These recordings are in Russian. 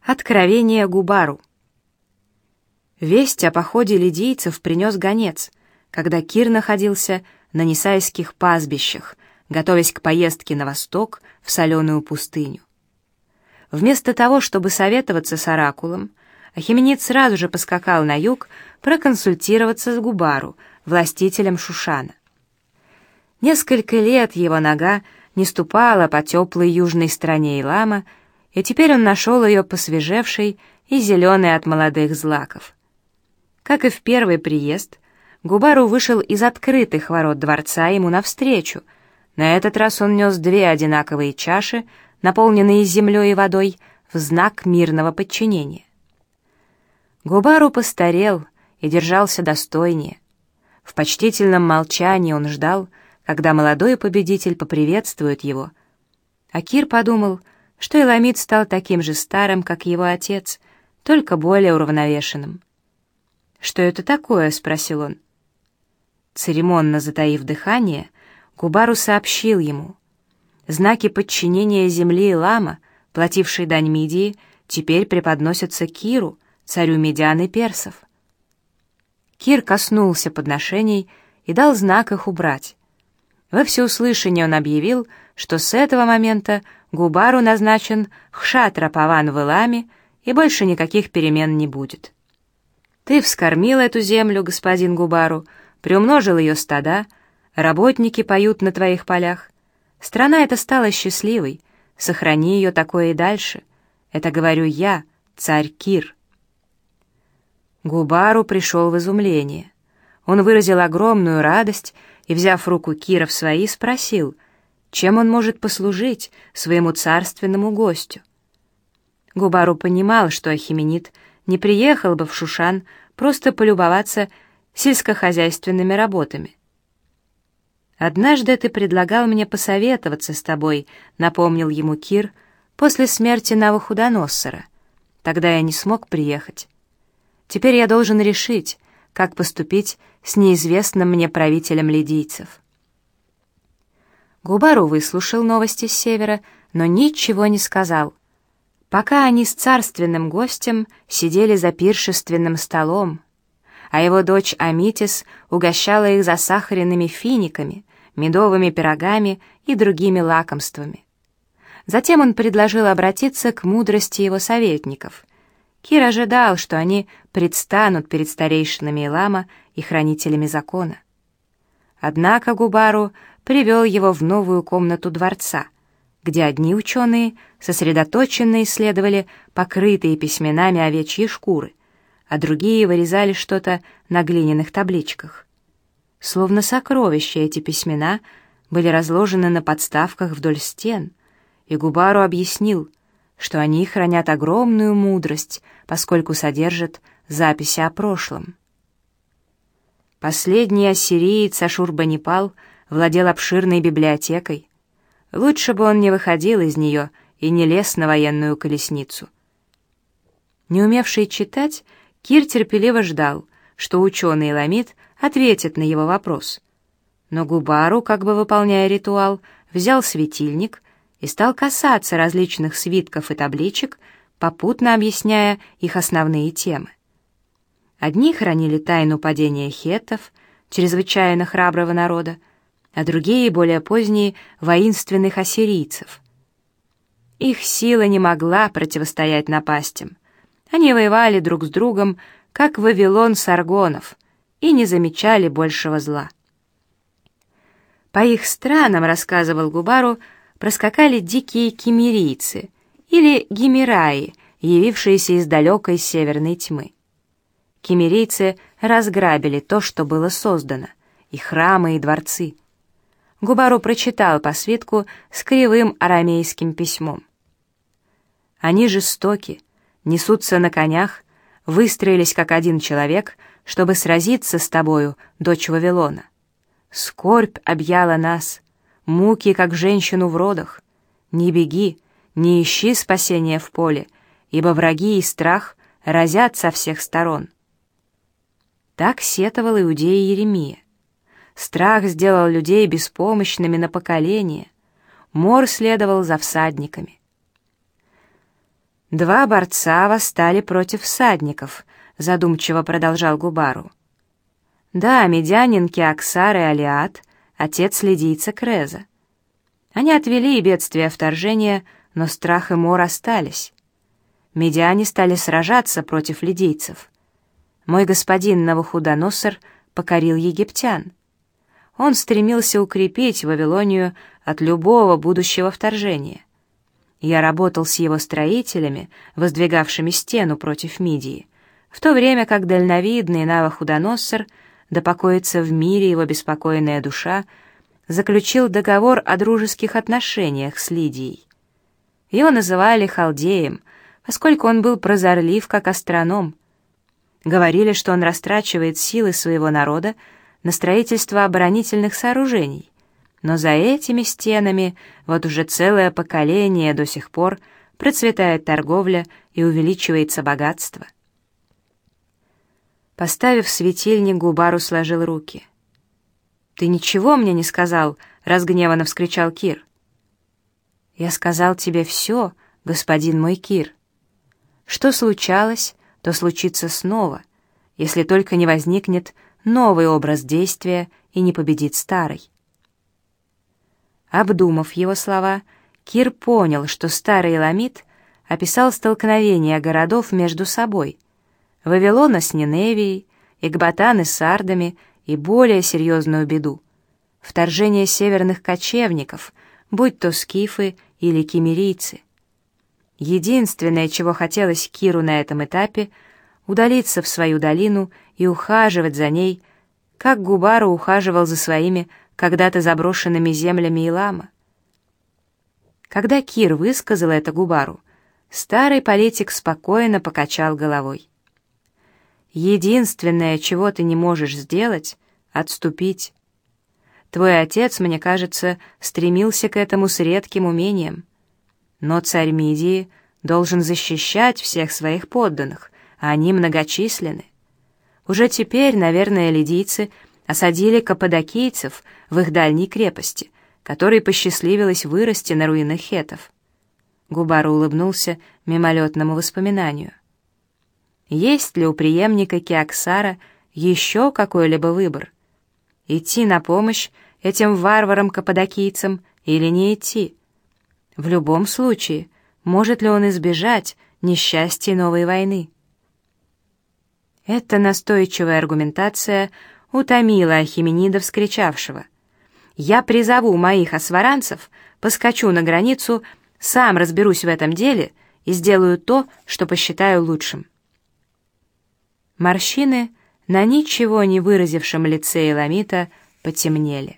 Откровение Губару. Весть о походе лидийцев принес гонец, когда Кир находился на Нисайских пастбищах, готовясь к поездке на восток в соленую пустыню. Вместо того, чтобы советоваться с оракулом, Ахименид сразу же поскакал на юг проконсультироваться с Губару, властителем Шушана. Несколько лет его нога не ступала по теплой южной стране Илама, и теперь он нашел ее посвежевшей и зеленой от молодых злаков. Как и в первый приезд, Губару вышел из открытых ворот дворца ему навстречу. На этот раз он нес две одинаковые чаши, наполненные землей и водой, в знак мирного подчинения. Губару постарел и держался достойнее. В почтительном молчании он ждал, когда молодой победитель поприветствует его. А Кир подумал, что Эламид стал таким же старым, как его отец, только более уравновешенным. «Что это такое?» — спросил он. Церемонно затаив дыхание, Губару сообщил ему. Знаки подчинения земли Илама, платившей дань Мидии, теперь преподносятся Киру, царю медиан и персов. Кир коснулся подношений и дал знак их убрать. Во всеуслышание он объявил, что с этого момента Губару назначен Хшатра-Паван в Иламе, и больше никаких перемен не будет. Ты вскормил эту землю, господин Губару, приумножил ее стада, работники поют на твоих полях. Страна эта стала счастливой, сохрани ее такое и дальше. Это говорю я, царь Кир. Губару пришел в изумление. Он выразил огромную радость и, взяв руку Кира в свои, спросил, чем он может послужить своему царственному гостю. Губару понимал, что Ахименид не приехал бы в Шушан просто полюбоваться сельскохозяйственными работами. «Однажды ты предлагал мне посоветоваться с тобой», — напомнил ему Кир, «после смерти Навуходоносора. Тогда я не смог приехать. Теперь я должен решить, как поступить с неизвестным мне правителем лидийцев». Губару выслушал новости с севера, но ничего не сказал. Пока они с царственным гостем сидели за пиршественным столом, а его дочь Амитис угощала их засахаренными финиками, медовыми пирогами и другими лакомствами. Затем он предложил обратиться к мудрости его советников. Кир ожидал, что они предстанут перед старейшинами Илама и хранителями закона. Однако Губару привел его в новую комнату дворца, где одни ученые сосредоточенно исследовали покрытые письменами овечьи шкуры, а другие вырезали что-то на глиняных табличках. Словно сокровища эти письмена были разложены на подставках вдоль стен, и Губару объяснил, что они хранят огромную мудрость, поскольку содержат записи о прошлом. Последний ассириец Ашурбанипал владел обширной библиотекой. Лучше бы он не выходил из нее и не лез на военную колесницу. Не умевший читать, Кир терпеливо ждал, что ученый Эламид ответит на его вопрос. Но Губару, как бы выполняя ритуал, взял светильник и стал касаться различных свитков и табличек, попутно объясняя их основные темы. Одни хранили тайну падения хеттов, чрезвычайно храброго народа, а другие, более поздние, воинственных ассирийцев. Их сила не могла противостоять напастям. Они воевали друг с другом, как Вавилон саргонов, и не замечали большего зла. По их странам, рассказывал Губару, проскакали дикие киммерийцы или гимераи, явившиеся из далекой северной тьмы. Киммерийцы разграбили то, что было создано, и храмы, и дворцы. Губару прочитал по свитку с кривым арамейским письмом. Они жестоки, несутся на конях, выстроились как один человек, чтобы сразиться с тобою, дочь Вавилона. Скорбь объяла нас, муки, как женщину в родах. Не беги, не ищи спасения в поле, ибо враги и страх разят со всех сторон. Так сетовал иудей Иеремия. Страх сделал людей беспомощными на поколение. Мор следовал за всадниками. «Два борца восстали против всадников», — задумчиво продолжал Губару. «Да, медянин Кеоксар и Алиат, отец лидийца Креза. Они отвели бедствие вторжения, но страх и мор остались. Медиане стали сражаться против лидийцев. Мой господин Навуходоносор покорил египтян. Он стремился укрепить Вавилонию от любого будущего вторжения. Я работал с его строителями, воздвигавшими стену против Мидии, в то время как дальновидный Навуходоносор, да покоится в мире его беспокойная душа, заключил договор о дружеских отношениях с Лидией. Его называли халдеем, поскольку он был прозорлив, как астроном. Говорили, что он растрачивает силы своего народа на строительство оборонительных сооружений, но за этими стенами вот уже целое поколение до сих пор процветает торговля и увеличивается богатство. Поставив светильник, Губару сложил руки. «Ты ничего мне не сказал?» — разгневанно вскричал Кир. «Я сказал тебе все, господин мой Кир. Что случалось, то случится снова, если только не возникнет новый образ действия и не победит старый». Обдумав его слова, Кир понял, что старый Эламит описал столкновение городов между собой: Вавилона с Ниневией, Экбатаны с Сардами и более серьезную беду — вторжение северных кочевников, будь то скифы или киммерийцы. Единственное, чего хотелось Киру на этом этапе — удалиться в свою долину и ухаживать за ней, как Губару ухаживал за своими когда-то заброшенными землями Илама. Когда Кир высказал это Губару, старый политик спокойно покачал головой. «Единственное, чего ты не можешь сделать — отступить. Твой отец, мне кажется, стремился к этому с редким умением. Но царь Мидии должен защищать всех своих подданных, а они многочисленны. Уже теперь, наверное, лидийцы осадили каппадокийцев в их дальней крепости, которой посчастливилось вырасти на руинах хеттов». Губару улыбнулся мимолетному воспоминанию. Есть ли у преемника Кеоксара еще какой-либо выбор? Идти на помощь этим варварам-каппадокийцам или не идти? В любом случае, может ли он избежать несчастья новой войны? Эта настойчивая аргументация утомила Ахеменида, вскричавшего: «Я призову моих осваранцев, поскочу на границу, сам разберусь в этом деле и сделаю то, что посчитаю лучшим». Морщины на ничего не выразившем лице Эламита потемнели.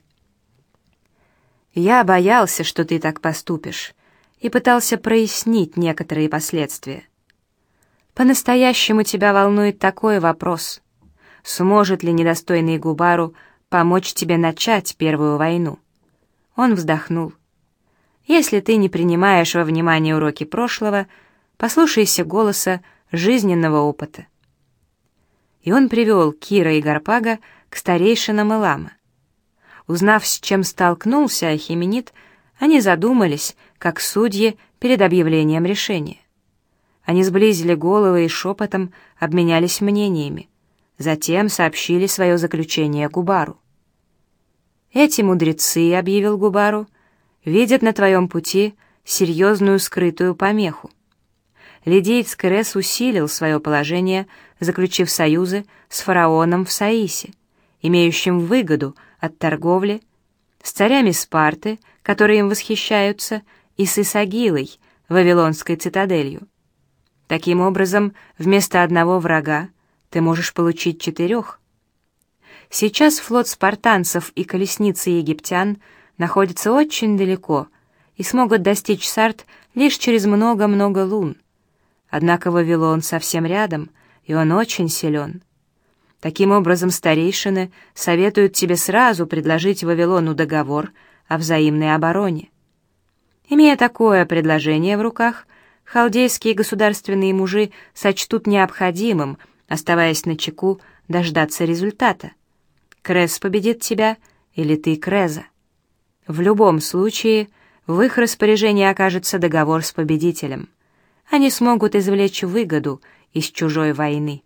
«Я боялся, что ты так поступишь, и пытался прояснить некоторые последствия. По-настоящему тебя волнует такой вопрос: сможет ли недостойный Губару помочь тебе начать первую войну?» Он вздохнул. «Если ты не принимаешь во внимание уроки прошлого, послушайся голоса жизненного опыта». И он привел Кира и Гарпага к старейшинам Илама. Узнав, с чем столкнулся Ахеменид, они задумались, как судьи перед объявлением решения. Они сблизили головы и шепотом обменялись мнениями, затем сообщили свое заключение Губару. «Эти мудрецы, — объявил Губару, — видят на твоем пути серьезную скрытую помеху. Лидиец Крес усилил свое положение, заключив союзы с фараоном в Саисе, имеющим выгоду от торговли, с царями Спарты, которые им восхищаются, и с Исагилой, вавилонской цитаделью. Таким образом, вместо одного врага ты можешь получить 4. Сейчас флот спартанцев и колесницы египтян находятся очень далеко и смогут достичь Сарт лишь через много-много лун. Однако Вавилон совсем рядом, и он очень силен. Таким образом, старейшины советуют тебе сразу предложить Вавилону договор о взаимной обороне. Имея такое предложение в руках, халдейские государственные мужи сочтут необходимым, оставаясь начеку, дождаться результата. Крес победит тебя или ты Креза. В любом случае, в их распоряжении окажется договор с победителем. они смогут извлечь выгоду из чужой войны.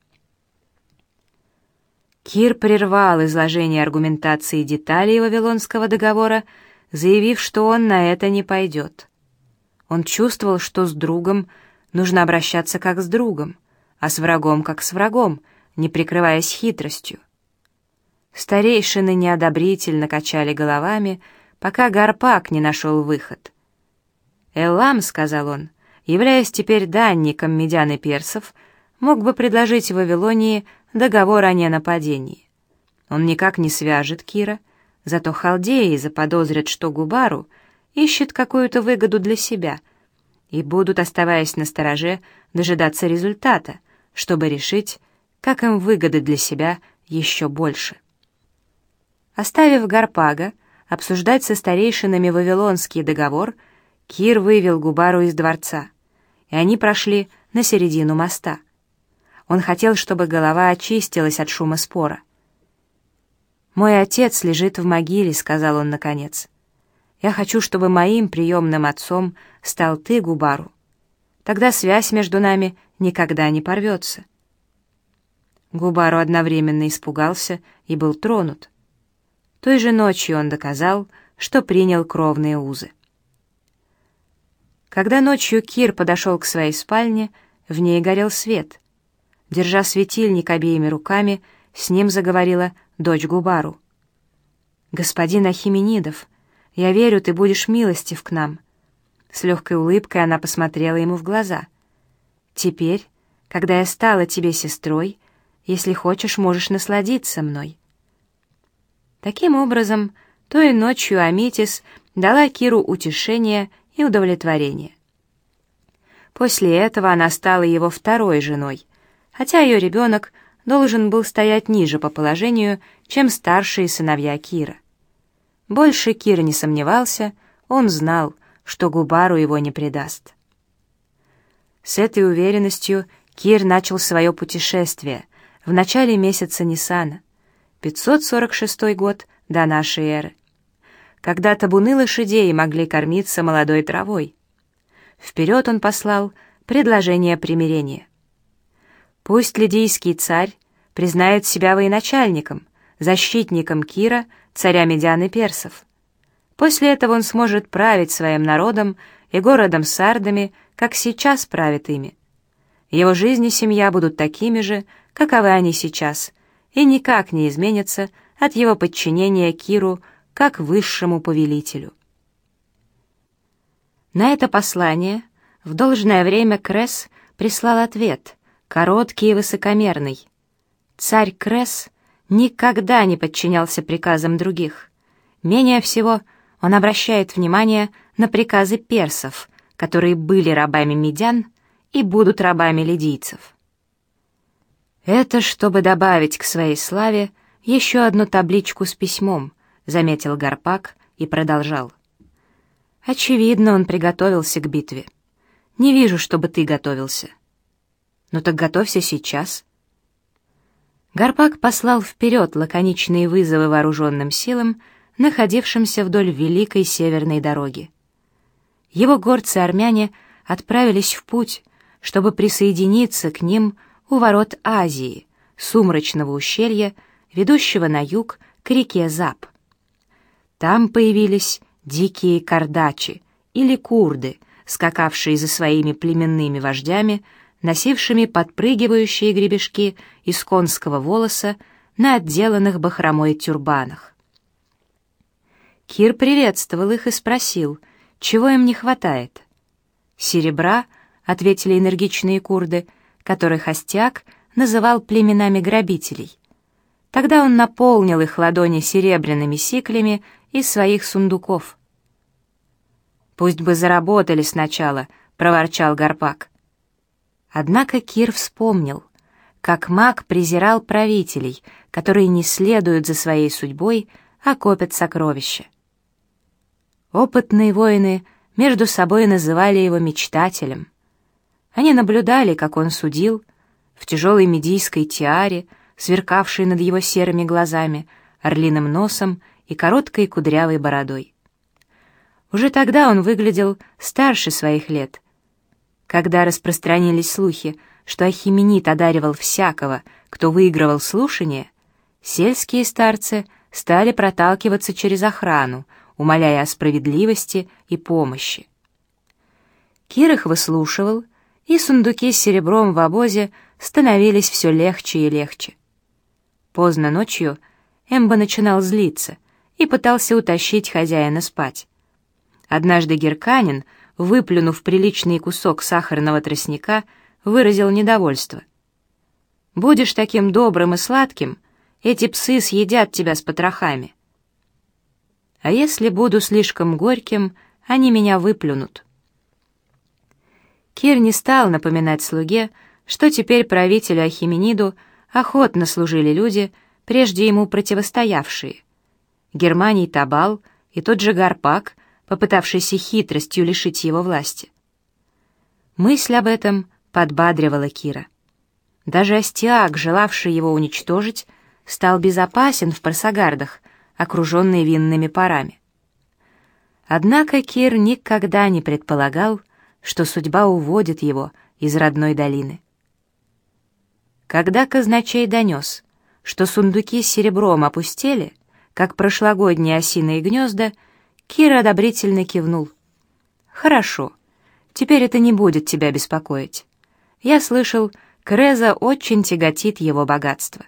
Кир прервал изложение аргументации деталей Вавилонского договора, заявив, что он на это не пойдет. Он чувствовал, что с другом нужно обращаться как с другом, а с врагом как с врагом, не прикрываясь хитростью. Старейшины неодобрительно качали головами, пока Гарпак не нашел выход. «Эллам, — сказал он, — являясь теперь данником медян и персов, мог бы предложить Вавилонии договор о ненападении. Он никак не свяжет Кира, зато халдеи заподозрят, что Губару ищет какую-то выгоду для себя и будут, оставаясь настороже, дожидаться результата, чтобы решить, как им выгоды для себя еще больше». Оставив Гарпага обсуждать со старейшинами Вавилонский договор, Кир вывел Губару из дворца, и они прошли на середину моста. Он хотел, чтобы голова очистилась от шума спора. «Мой отец лежит в могиле», — сказал он наконец. «Я хочу, чтобы моим приемным отцом стал ты, Губару. Тогда связь между нами никогда не порвется». Губару одновременно испугался и был тронут. Той же ночью он доказал, что принял кровные узы. Когда ночью Кир подошел к своей спальне, в ней горел свет. Держа светильник обеими руками, с ним заговорила дочь Губару. «Господин Ахименидов, я верю, ты будешь милостив к нам». С легкой улыбкой она посмотрела ему в глаза. «Теперь, когда я стала тебе сестрой, если хочешь, можешь насладиться мной». Таким образом, той ночью Амитис дала Киру утешение и удовлетворение. После этого она стала его второй женой, хотя ее ребенок должен был стоять ниже по положению, чем старшие сыновья Кира. Больше Кир не сомневался, он знал, что Губару его не предаст. С этой уверенностью Кир начал свое путешествие в начале месяца Нисана, 546 год до нашей эры. Когда табуны лошадей могли кормиться молодой травой. Вперед он послал предложение примирения. Пусть лидийский царь признает себя военачальником, защитником Кира, царя медян и персов. После этого он сможет править своим народом и городом Сардами, как сейчас правит ими. Его жизнь и семья будут такими же, каковы они сейчас, и никак не изменятся от его подчинения Киру как высшему повелителю. На это послание в должное время Крес прислал ответ, короткий и высокомерный. Царь Крес никогда не подчинялся приказам других. Менее всего он обращает внимание на приказы персов, которые были рабами медян и будут рабами лидийцев. «Это чтобы добавить к своей славе еще одну табличку с письмом», — заметил Гарпак и продолжал. «Очевидно, он приготовился к битве. Не вижу, чтобы ты готовился». «Ну так готовься сейчас». Гарпак послал вперед лаконичные вызовы вооруженным силам, находившимся вдоль Великой Северной дороги. Его горцы-армяне отправились в путь, чтобы присоединиться к ним у ворот Азии, сумрачного ущелья, ведущего на юг к реке Зап. Там появились дикие кардачи или курды, скакавшие за своими племенными вождями, носившими подпрыгивающие гребешки из конского волоса на отделанных бахромой тюрбанах. Кир приветствовал их и спросил, чего им не хватает. «Серебра», — ответили энергичные курды, которых Астиаг называл племенами грабителей. Тогда он наполнил их ладони серебряными сиклями из своих сундуков. «Пусть бы заработали сначала», — проворчал Гарпак. Однако Кир вспомнил, как маг презирал правителей, которые не следуют за своей судьбой, а копят сокровища. Опытные воины между собой называли его мечтателем. Они наблюдали, как он судил, в тяжелой медийской тиаре, сверкавшей над его серыми глазами, орлиным носом и короткой кудрявой бородой. Уже тогда он выглядел старше своих лет. Когда распространились слухи, что Ахименид одаривал всякого, кто выигрывал слушание, сельские старцы стали проталкиваться через охрану, умоляя о справедливости и помощи. Кир их выслушивал, и сундуки с серебром в обозе становились все легче и легче. Поздно ночью Эмба начинал злиться и пытался утащить хозяина спать. Однажды Герканин, выплюнув приличный кусок сахарного тростника, выразил недовольство. «Будешь таким добрым и сладким, эти псы съедят тебя с потрохами. А если буду слишком горьким, они меня выплюнут». Кир не стал напоминать слуге, что теперь правителю Ахимениду охотно служили люди, прежде ему противостоявшие. Германий Табал и тот же Гарпак, попытавшийся хитростью лишить его власти. Мысль об этом подбадривала Кира. Даже Астиаг, желавший его уничтожить, стал безопасен в Парсагардах, окруженный винными парами. Однако Кир никогда не предполагал, что судьба уводит его из родной долины. Когда казначей донес, что сундуки с серебром опустели, как прошлогодние осиные гнезда, Кир одобрительно кивнул. «Хорошо, теперь это не будет тебя беспокоить. Я слышал, Креза очень тяготит его богатство».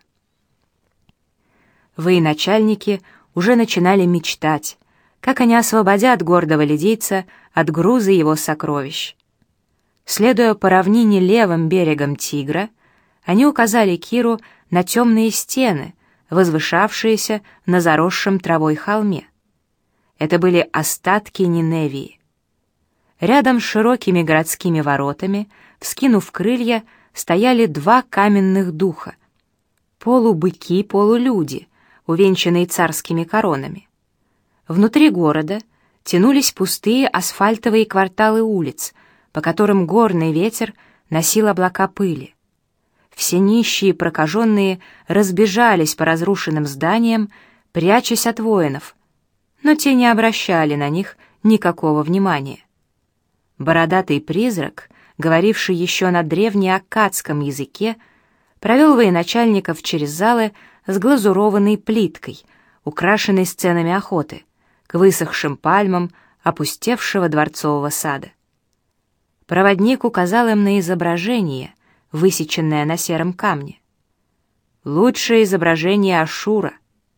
Военачальники уже начинали мечтать, как они освободят гордого лидийца от груза его сокровищ. Следуя по равнине левым берегом Тигра, они указали Киру на темные стены, возвышавшиеся на заросшем травой холме. Это были остатки Ниневии. Рядом с широкими городскими воротами, вскинув крылья, стояли два каменных духа, полубыки, полулюди, увенчанные царскими коронами. Внутри города тянулись пустые асфальтовые кварталы улиц, по которым горный ветер носил облака пыли. Все нищие и прокаженные разбежались по разрушенным зданиям, прячась от воинов, но те не обращали на них никакого внимания. Бородатый призрак, говоривший еще на древнеаккадском языке, провел военачальников через залы с глазурованной плиткой, украшенной сценами охоты, к высохшим пальмам опустевшего дворцового сада. Проводник указал им на изображение, высеченное на сером камне. Лучшее изображение Ашура.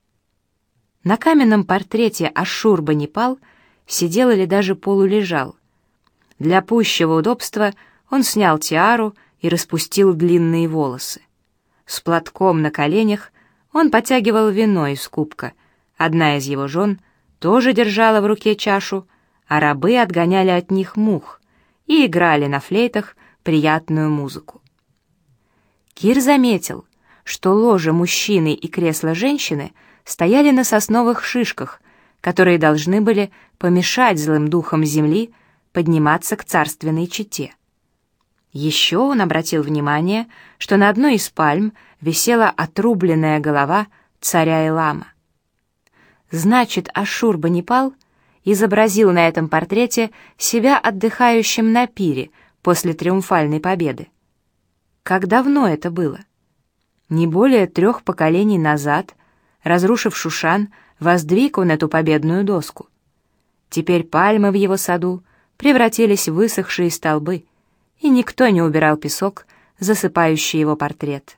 На каменном портрете Ашшурбанипал сидел или даже полулежал. Для пущего удобства он снял тиару и распустил длинные волосы. С платком на коленях он потягивал вино из кубка. Одна из его жен тоже держала в руке чашу, а рабы отгоняли от них мух и играли на флейтах приятную музыку. Кир заметил, что ложе мужчины и кресло женщины стояли на сосновых шишках, которые должны были помешать злым духам земли подниматься к царственной чете. Еще он обратил внимание, что на одной из пальм висела отрубленная голова царя Элама. Значит, Ашшурбанипал изобразил на этом портрете себя отдыхающим на пире после триумфальной победы. Как давно это было? Не более 3 поколений назад, разрушив Шушан, воздвиг он эту победную доску. Теперь пальмы в его саду превратились в высохшие столбы, и никто не убирал песок, засыпающий его портрет.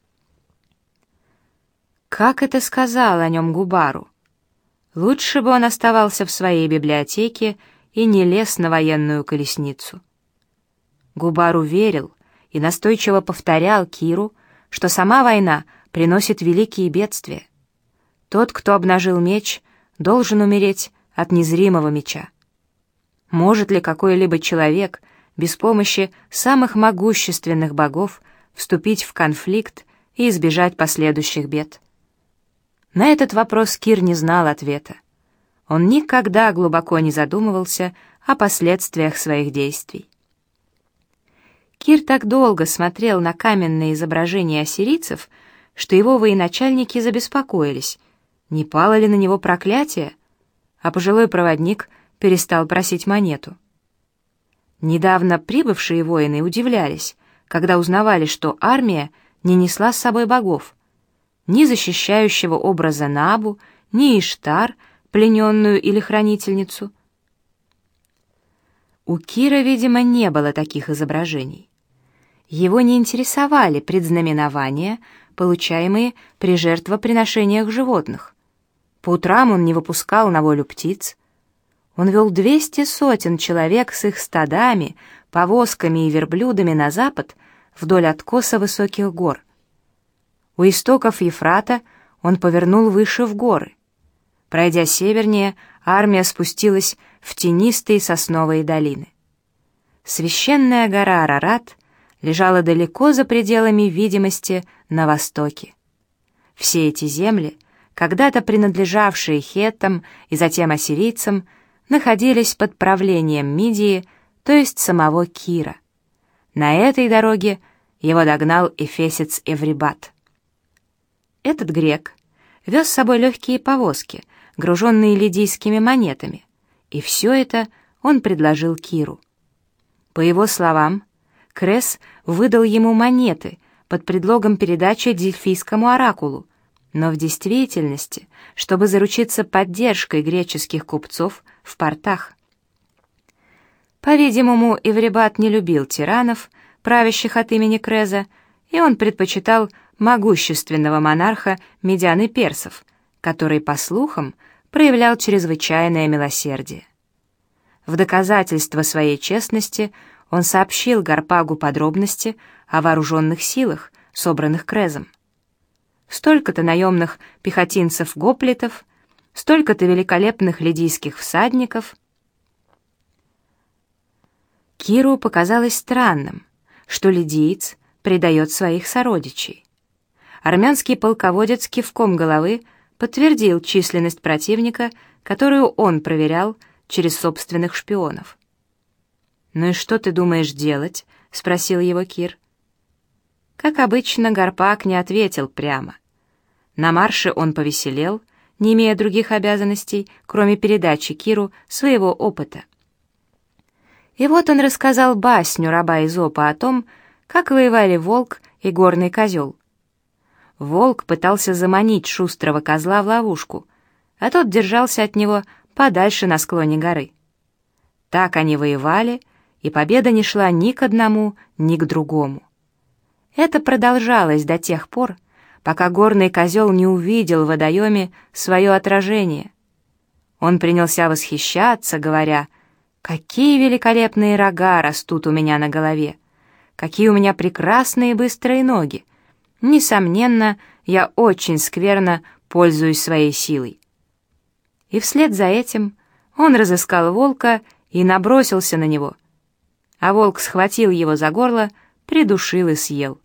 Как это сказал о нем Губару? Лучше бы он оставался в своей библиотеке и не лез на военную колесницу. Губару верил и настойчиво повторял Киру, что сама война приносит великие бедствия. Тот, кто обнажил меч, должен умереть от незримого меча. Может ли какой-либо человек без помощи самых могущественных богов вступить в конфликт и избежать последующих бед? На этот вопрос Кир не знал ответа. Он никогда глубоко не задумывался о последствиях своих действий. Кир так долго смотрел на каменные изображения ассирийцев, что его военачальники забеспокоились, не пало ли на него проклятие, а пожилой проводник перестал просить монету. Недавно прибывшие воины удивлялись, когда узнавали, что армия не несла с собой богов, ни защищающего образа Набу, ни Иштар, плененную или хранительницу. У Кира, видимо, не было таких изображений. Его не интересовали предзнаменования, получаемые при жертвоприношениях животных. По утрам он не выпускал на волю птиц. Он вел 200 сотен человек с их стадами, повозками и верблюдами на запад вдоль откоса высоких гор. У истоков Ефрата он повернул выше в горы. Пройдя севернее, армия спустилась в тенистые сосновые долины. Священная гора Арарат лежала далеко за пределами видимости на востоке. Все эти земли, когда-то принадлежавшие хеттам и затем ассирийцам, находились под правлением Мидии, то есть самого Кира. На этой дороге его догнал эфесец Эврибат. Этот грек вез с собой легкие повозки, груженные лидийскими монетами, и все это он предложил Киру. По его словам, Крес выдал ему монеты под предлогом передачи Дельфийскому оракулу, но в действительности, чтобы заручиться поддержкой греческих купцов в портах. По-видимому, Эврибат не любил тиранов, правящих от имени Креза, и он предпочитал могущественного монарха медян и персов, который, по слухам, проявлял чрезвычайное милосердие. В доказательство своей честности он сообщил Гарпагу подробности о вооруженных силах, собранных Крезом. Столько-то наемных пехотинцев-гоплитов, столько-то великолепных лидийских всадников. Киру показалось странным, что лидиец предает своих сородичей. Армянский полководец кивком головы подтвердил численность противника, которую он проверял через собственных шпионов. «Ну и что ты думаешь делать?» — спросил его Кир. Как обычно, Гарпаг не ответил прямо. На марше он повеселел, не имея других обязанностей, кроме передачи Киру своего опыта. И вот он рассказал басню раба Изопа о том, как воевали волк и горный козел. Волк пытался заманить шустрого козла в ловушку, а тот держался от него подальше на склоне горы. Так они воевали, и победа не шла ни к одному, ни к другому. Это продолжалось до тех пор, пока горный козел не увидел в водоеме свое отражение. Он принялся восхищаться, говоря: «Какие великолепные рога растут у меня на голове! Какие у меня прекрасные быстрые ноги! Несомненно, я очень скверно пользуюсь своей силой». И вслед за этим он разыскал волка и набросился на него, а волк схватил его за горло, придушил и съел.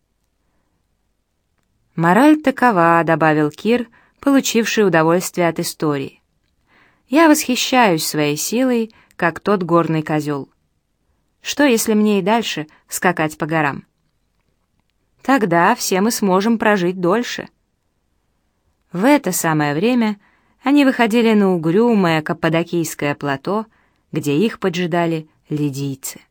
«Мораль такова», — добавил Кир, получивший удовольствие от истории. «Я восхищаюсь своей силой, как тот горный козел. Что, если мне и дальше скакать по горам? Тогда все мы сможем прожить дольше». В это самое время они выходили на угрюмое Каппадокийское плато, где их поджидали лидийцы.